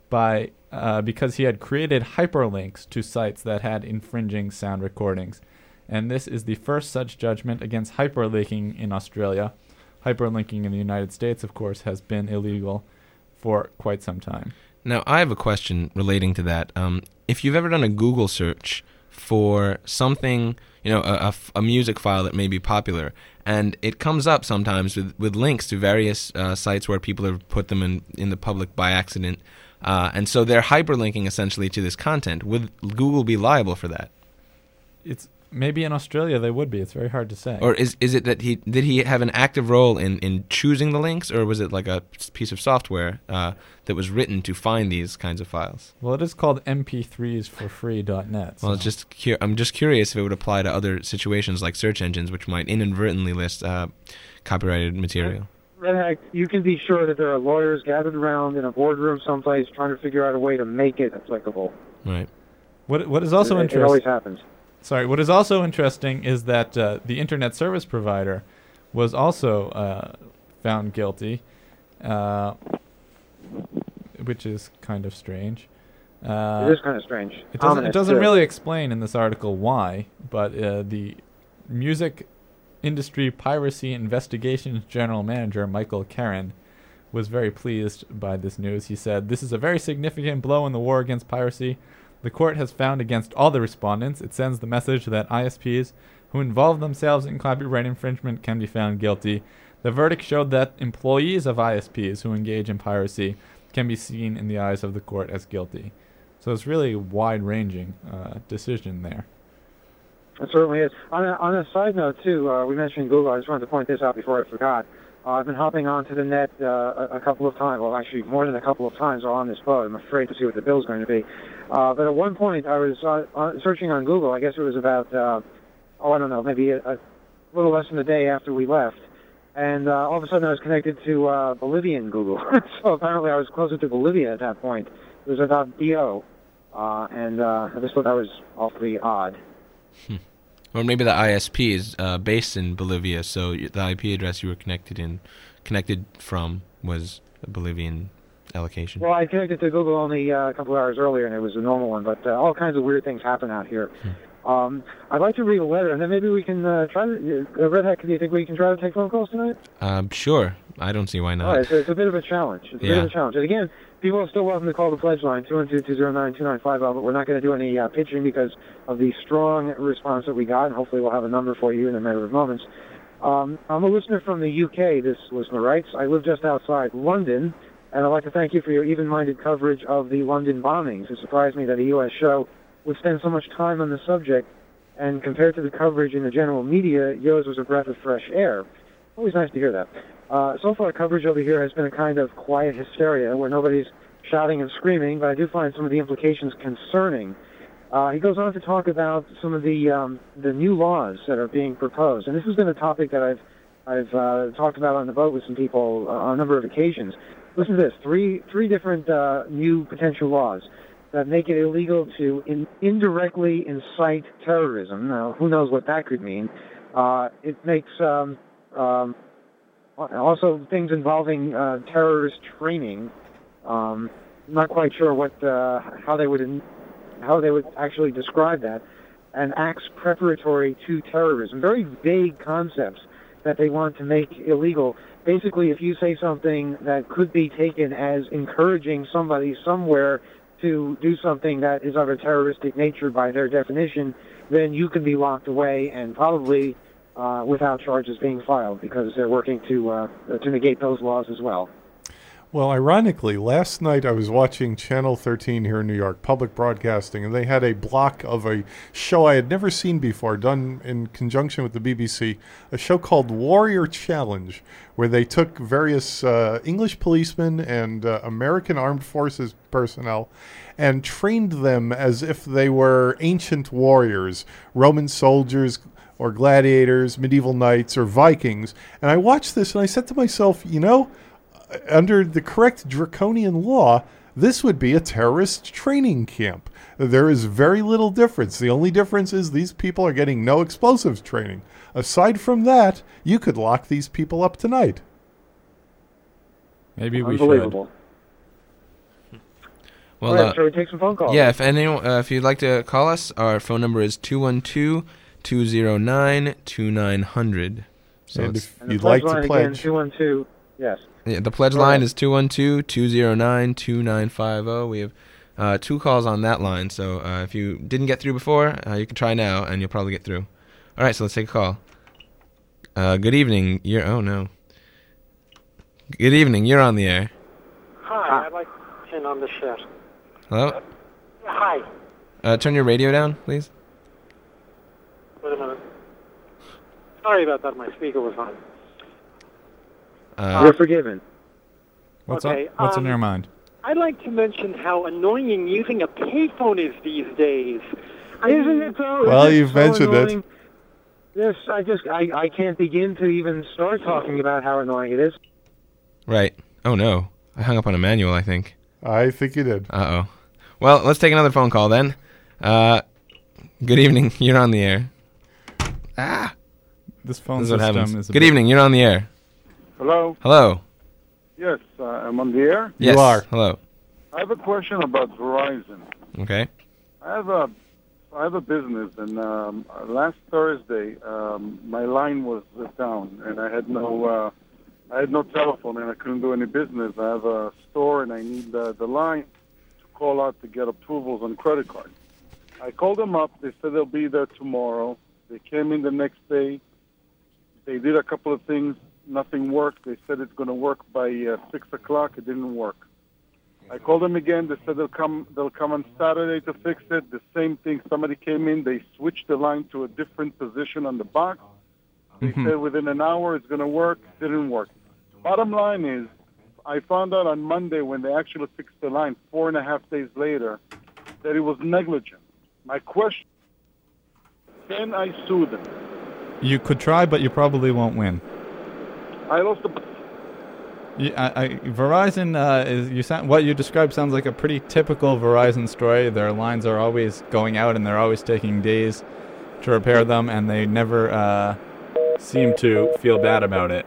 because he had created hyperlinks to sites that had infringing sound recordings. And this is the first such judgment against hyperlinking in Australia. Hyperlinking in the United States, of course, has been illegal for quite some time. Now, I have a question relating to that. If you've ever done a Google search for something, a music file that may be popular, and it comes up sometimes with links to various sites where people have put them in the public by accident, and so they're hyperlinking essentially to this content. Would Google be liable for that? It's maybe in Australia they would be. It's very hard to say. Or is it that did he have an active role in choosing the links, or was it like a piece of software that was written to find these kinds of files? Well, it is called mp3sforfree.net. Well, I'm just curious if it would apply to other situations like search engines, which might inadvertently list copyrighted material. Red Hat, you can be sure that there are lawyers gathered around in a boardroom someplace trying to figure out a way to make it applicable. Right. What is also interesting? It always happens. Sorry, what is also interesting is that the internet service provider was also found guilty, which is kind of strange. It is kind of strange. It doesn't really explain in this article why, but the Music Industry Piracy Investigations General Manager, Michael Karen, was very pleased by this news. He said, "This is a very significant blow in the war against piracy. The court has found against all the respondents. It sends the message that ISPs who involve themselves in copyright infringement can be found guilty. The verdict showed that employees of ISPs who engage in piracy can be seen in the eyes of the court as guilty." So it's really a wide-ranging decision there. It certainly is. On a side note, too, we mentioned Google. I just wanted to point this out before I forgot. I've been hopping onto the net a couple of times. Well, actually, more than a couple of times while on this boat. I'm afraid to see what the bill's going to be. But at one point, I was searching on Google. I guess it was about, I don't know, maybe a little less than a day after we left. And all of a sudden, I was connected to Bolivian Google. So apparently, I was closer to Bolivia at that point. It was about .do. And I just thought that was awfully odd. Or maybe the ISP is based in Bolivia, so the IP address you were connected from was a Bolivian allocation. Well, I connected to Google only a couple of hours earlier, and it was a normal one, but all kinds of weird things happen out here. I'd like to read a letter, and then maybe we can try to... Red Hat, do you think we can try to take phone calls tonight? Sure. I don't see why not. All right, so it's a bit of a challenge. It's a bit of a challenge. And again, people are still welcome to call the pledge line, 212-209-2950, but we're not going to do any pitching because of the strong response that we got, and hopefully we'll have a number for you in a matter of moments. I'm a listener from the UK, this listener writes. I live just outside London, and I'd like to thank you for your even-minded coverage of the London bombings. It surprised me that a U.S. show would spend so much time on the subject, and compared to the coverage in the general media, yours was a breath of fresh air. Always nice to hear that. So far, coverage over here has been a kind of quiet hysteria where nobody's shouting and screaming, but I do find some of the implications concerning. He goes on to talk about some of the new laws that are being proposed, and this has been a topic that I've talked about on the boat with some people on a number of occasions. Listen to this: three different new potential laws that make it illegal to indirectly incite terrorism. Now, who knows what that could mean? It makes also things involving terrorist training. I'm not quite sure what how they would actually describe that. And acts preparatory to terrorism. Very vague concepts that they want to make illegal. Basically, if you say something that could be taken as encouraging somebody somewhere to do something that is of a terroristic nature by their definition, then you can be locked away and probably without charges being filed, because they're working to negate those laws as well. Well, ironically, last night I was watching Channel 13 here in New York, public broadcasting, and they had a block of a show I had never seen before, done in conjunction with the BBC, a show called Warrior Challenge, where they took various English policemen and American Armed Forces personnel and trained them as if they were ancient warriors, Roman soldiers, or gladiators, medieval knights, or Vikings. And I watched this and I said to myself, under the correct draconian law, this would be a terrorist training camp. There is very little difference. The only difference is these people are getting no explosives training. Aside from that, you could lock these people up tonight. Maybe we Unbelievable. Well, All right, shall we take some phone calls? yeah, if you'd like to call us, our phone number is 212-209-2900. So And it's, if And the you'd like line to again, pledge, 212. Yes. yeah, the pledge Go line ahead. is 212-209-2950. We have 2 calls on that line, so if you didn't get through before, you can try now, and you'll probably get through. All right, so let's take a call. Good evening. Oh, no. Good evening. You're on the air. Hi, I'd like to in on the show. Hello? Hi. Turn your radio down, please. Wait a minute. Sorry about that. My speaker was on. You're forgiven. What's Okay, up? What's in your mind? I'd like to mention how annoying using a payphone is these days. Isn't it so? Well, Isn't it you've so mentioned it. annoying? Yes, I can't begin to even start talking about how annoying it is. Right. Oh, no. I hung up on Emmanuel, I think. I think you did. Uh-oh. Well, let's take another phone call then. Good evening. You're on the air. This phone This is what system happens. is a Good bit- evening. You're on the air. Hello. Hello. Yes, I'm on the air. Yes. are. Hello. I have a question about Verizon. Okay. I have a business, and last Thursday my line was down, and I had no telephone, and I couldn't do any business. I have a store, and I need the line to call out to get approvals on credit cards. I called them up. They said they'll be there tomorrow. They came in the next day. They did a couple of things. Nothing worked. They said it's going to work by 6 o'clock. It didn't work. I called them again. They said they'll come on Saturday to fix it. The same thing. Somebody came in. They switched the line to a different position on the box. They said within an hour it's going to work. Didn't work. Bottom line is, I found out on Monday when they actually fixed the line 4.5 days later that it was negligent. My question, can I sue them? You could try, but you probably won't win. I lost the... Verizon what you described sounds like a pretty typical Verizon story. Their lines are always going out, and they're always taking days to repair them, and they never seem to feel bad about it.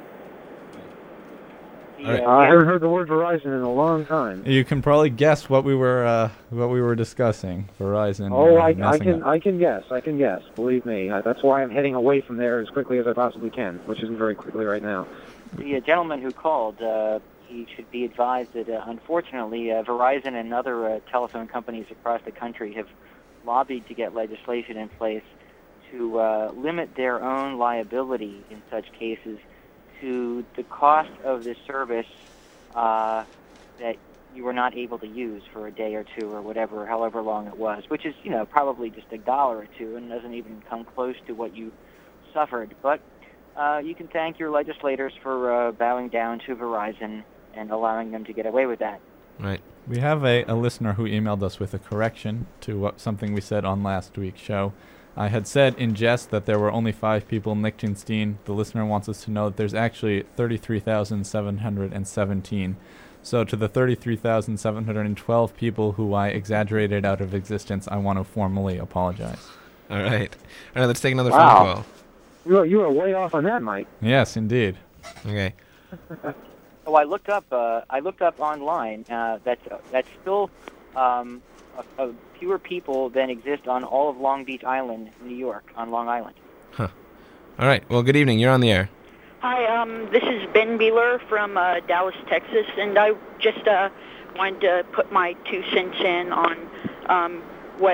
I haven't heard the word Verizon in a long time. You can probably guess what we were discussing. Verizon. Oh, I messing up. can guess. Believe me. That's why I'm heading away from there as quickly as I possibly can, which isn't very quickly right now. The gentleman who called, he should be advised that, unfortunately, Verizon and other telephone companies across the country have lobbied to get legislation in place to limit their own liability in such cases to the cost of the service that you were not able to use for a day or two or whatever, however long it was, which is, probably just $1 or $2 and doesn't even come close to what you suffered. But you can thank your legislators for bowing down to Verizon and allowing them to get away with that. Right. We have a listener who emailed us with a correction to something we said on last week's show. I had said in jest that there were only 5 people in Liechtenstein. The listener wants us to know that there's actually 33,717. So to the 33,712 people who I exaggerated out of existence, I want to formally apologize. All right. All right, let's take another Wow. phone call. You are way off on that, Mike. Yes, indeed. Okay. Oh, I looked up online. That's still fewer people than exist on all of Long Beach Island, New York, on Long Island. Huh. All right. Well, good evening. You're on the air. Hi, this is Ben Beeler from Dallas, Texas, and I just wanted to put my 2 cents in on what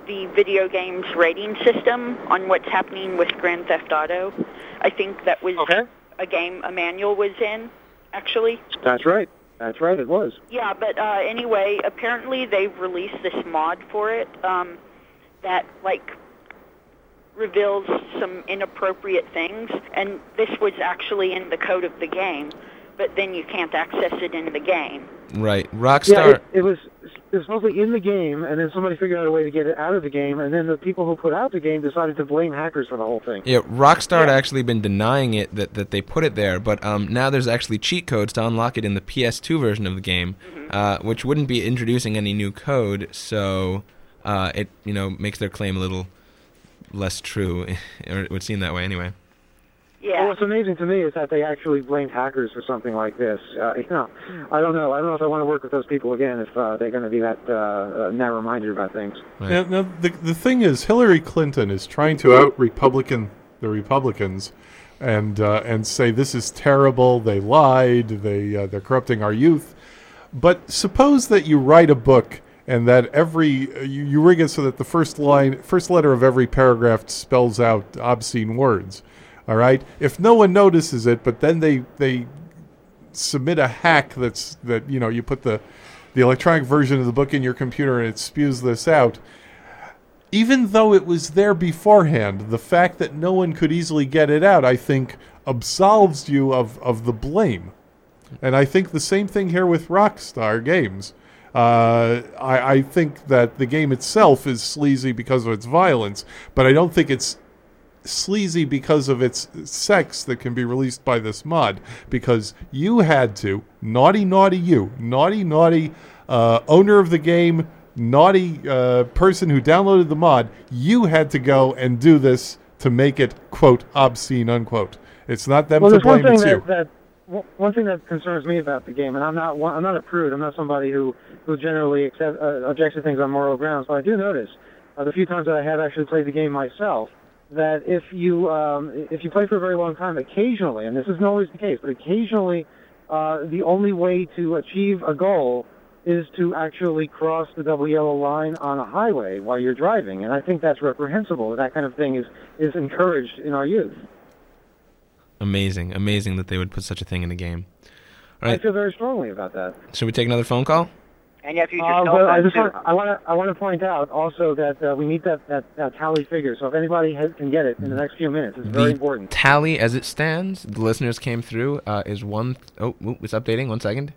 the video game's rating system on what's happening with Grand Theft Auto. I think that was a game a manual was in, actually. That's right. That's right, it was. Yeah, but anyway, apparently they've released this mod for it that, like, reveals some inappropriate things, and this was actually in the code of the game, but then you can't access it in the game. Right. Rockstar... Yeah, it was mostly in the game, and then somebody figured out a way to get it out of the game, and then the people who put out the game decided to blame hackers for the whole thing. Yeah, Rockstar had actually been denying it, that they put it there, but now there's actually cheat codes to unlock it in the PS2 version of the game, which wouldn't be introducing any new code, so it makes their claim a little less true, or it would seem that way anyway. Yeah. Well, what's amazing to me is that they actually blamed hackers for something like this. I don't know. I don't know if I want to work with those people again if they're going to be that narrow-minded about things. Right. Now, the thing is, Hillary Clinton is trying to out-Republican the Republicans and say this is terrible, they lied, they're corrupting our youth. But suppose that you write a book and that you rig it so that the first letter of every paragraph spells out obscene words. All right. If no one notices it, but then they submit a hack that you put the electronic version of the book in your computer and it spews this out. Even though it was there beforehand, the fact that no one could easily get it out, I think, absolves you of the blame. And I think the same thing here with Rockstar Games. I think that the game itself is sleazy because of its violence, but I don't think it's sleazy because of its sex that can be released by this mod, because you had to, naughty owner of the game, naughty person who downloaded the mod, you had to go and do this to make it, quote, obscene, unquote. It's not them to blame, it's you. One thing that concerns me about the game, and I'm not a prude, I'm not somebody who generally objects to things on moral grounds, but I do notice the few times that I have actually played the game myself, that if you play for a very long time, occasionally, and this isn't always the case, but occasionally the only way to achieve a goal is to actually cross the double yellow line on a highway while you're driving, and I think that's reprehensible. That kind of thing is encouraged in our youth. Amazing that they would put such a thing in a game. All right. I feel very strongly about that. Should we take another phone call? And you have to use I your want to point out also that we need that tally figure. So if anybody can get it in the next few minutes, it's very important. Tally as it stands, the listeners came through, is it's updating. 1 second.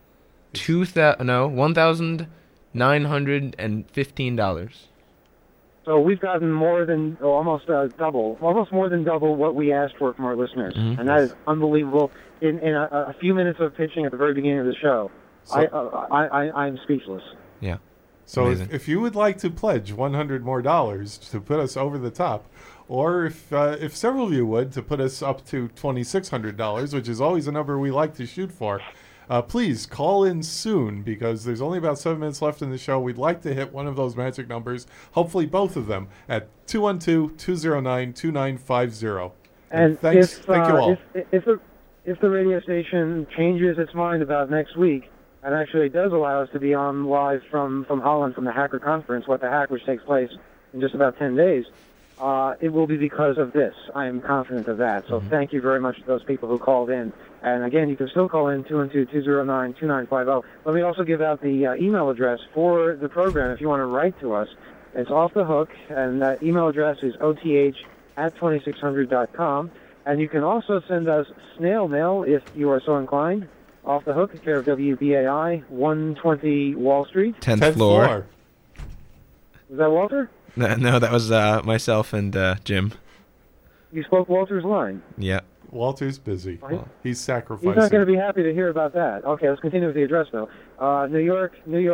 $1,915. So we've gotten more than almost more than double what we asked for from our listeners, and that is unbelievable. In a few minutes of pitching at the very beginning of the show, I'm speechless. Yeah. So if you would like to pledge $100 more to put us over the top, or if several of you would to put us up to $2,600, which is always a number we like to shoot for, please call in soon, because there's only about 7 minutes left in the show. We'd like to hit one of those magic numbers, hopefully both of them, at 212-209-2950. And thank you all. If the radio station changes its mind about next week, and actually does allow us to be on live from Holland, from the Hacker Conference, What the Hack, which takes place in just about 10 days, it will be because of this. I am confident of that. So thank you very much to those people who called in. And again, you can still call in 212-209-2950. Let me also give out the email address for the program if you want to write to us. It's Off the Hook, and that email address is oth@2600.com. And you can also send us snail mail if you are so inclined. Off the Hook, care of WBAI, 120 Wall Street. 10th floor. Was that Walter? No, that was myself and Jim. You spoke Walter's line. Yeah. Walter's busy. He's sacrificing. He's not going to be happy to hear about that. Okay, let's continue with the address, though. New York.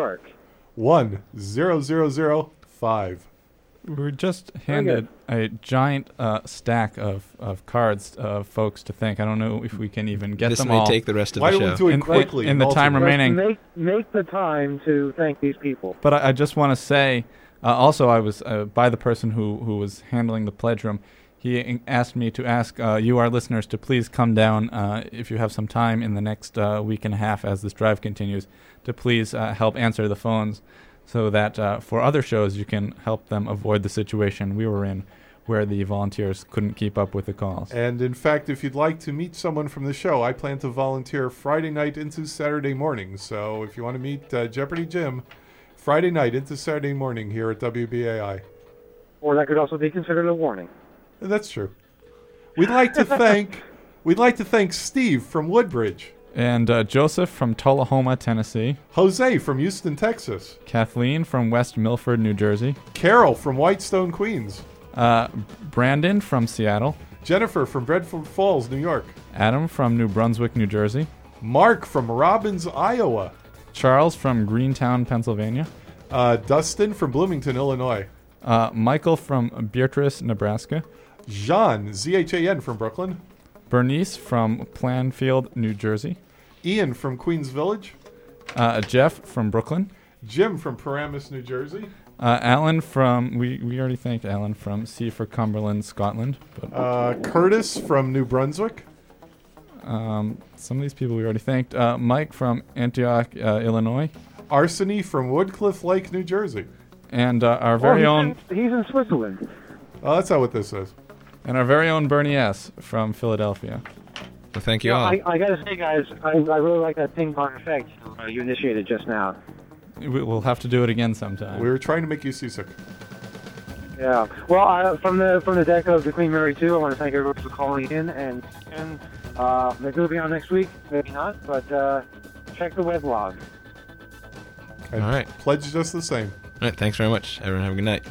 10005. We were just handed a giant stack of cards of folks to thank. I don't know if we can even get them all. This may take the rest of the show. Why don't we do it quickly? In the time remaining. Make the time to thank these people. But I just want to say, also I was by the person who was handling the pledge room. He asked me to ask you, our listeners, to please come down if you have some time in the next week and a half as this drive continues, to please help answer the phones. so that for other shows you can help them avoid the situation we were in, where the volunteers couldn't keep up with the calls. And in fact, if you'd like to meet someone from the show, I plan to volunteer Friday night into Saturday morning. So if you want to meet Jeopardy Jim, Friday night into Saturday morning here at WBAI. Or that could also be considered a warning. That's true. We'd like to thank Steve from Woodbridge, And Joseph from Tullahoma, Tennessee. Jose from Houston, Texas, Kathleen from West Milford, New Jersey. Carol from Whitestone, Queens, Brandon from Seattle. Jennifer from Bedford Falls, New York, Adam from New Brunswick, New Jersey. Mark from Robbins, Iowa, Charles from Greentown, Pennsylvania. Dustin from Bloomington, Illinois, Michael from Beatrice, Nebraska. Jean, Z-H-A-N, from Brooklyn, Bernice from Planfield, New Jersey. Ian from Queens Village, Jeff from Brooklyn. Jim from Paramus, New Jersey, Alan from, we already thanked Alan from C for Cumberland, Scotland. But Curtis from New Brunswick, some of these people we already thanked. Mike from Antioch, Illinois. Arseny from Woodcliff Lake, New Jersey. And our very own... He's in Switzerland. Oh, that's not what this says. And our very own Bernie S. from Philadelphia. Well, thank you Yeah, all. I got to say, guys, I really like that ping pong effect you initiated just now. We'll have to do it again sometime. We were trying to make you seasick. Yeah. Well, from the deck of the Queen Mary 2, I want to thank everyone for calling in, and maybe we'll be on next week, maybe not, but check the weblog. And All right. pledge just the same. All right, thanks very much. Everyone have a good night.